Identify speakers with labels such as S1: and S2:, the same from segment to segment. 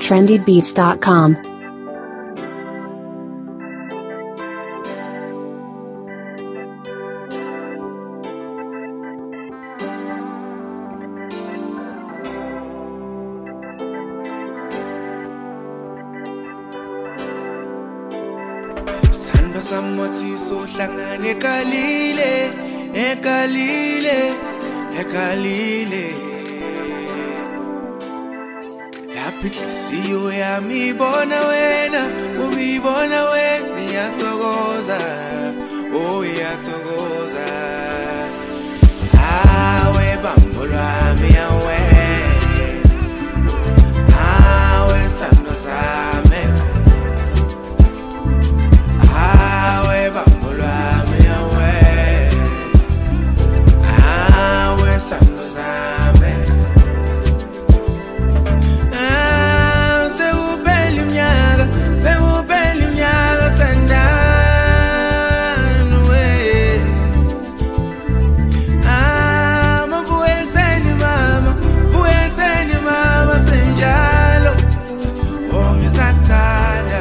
S1: trendybeats.com.
S2: Sando samothi sohlangane ekalile laphi inhliziyo yami ibona wena ubibona wena iyathokoza oh iyathokoza awe bambo lwami awe sando sami awe bambo lwami awe sando sami Seubeli sandano mabuenzeni mama senjalo oh ngisathanda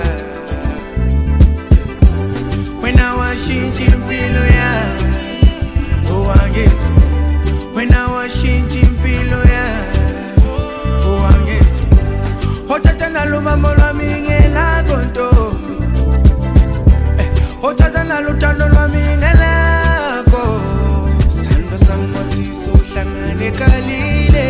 S2: wena washintsha impilo yami owangithi wena washintsha impilo yami owangithi othatha nalo mama lwami ngelakho ntombi othatha nalo uthando lwami ngelakho sando samothi sohlangane ekalile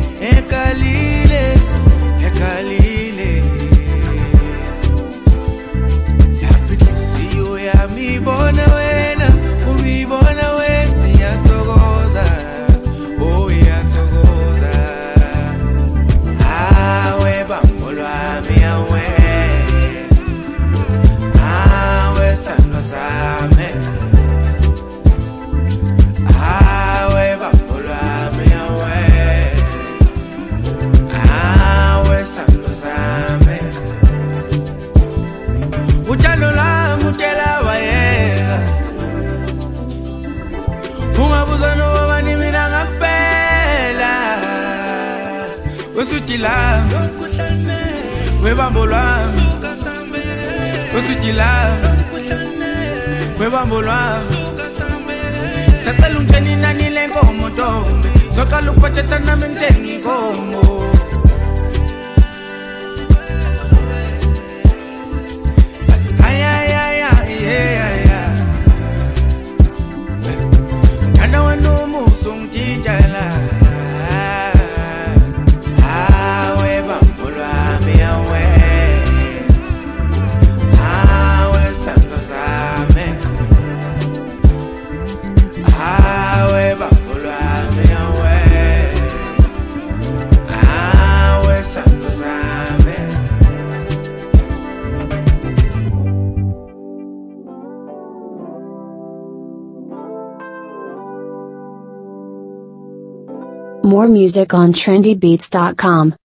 S2: laphi inhliziyo yami ibona wena ubibona wena iyathokoza oh iyathokoza awe bambo lwami awe sando sami awe bambo lwami awe sando sami uthando lami utela wayeka ungabuza nobani mina ngempela wesuthi lami webambo lwami wesuthi lami webambo lwami sacela ungeni nani lenkomo ntombi zoqala ukuphathetha nami ngithenga inkomo thanda wanomuso ngididala awe bambo lwami awe sando sami awe bambo lwami awe sando sami
S1: More music on trendybeats.com.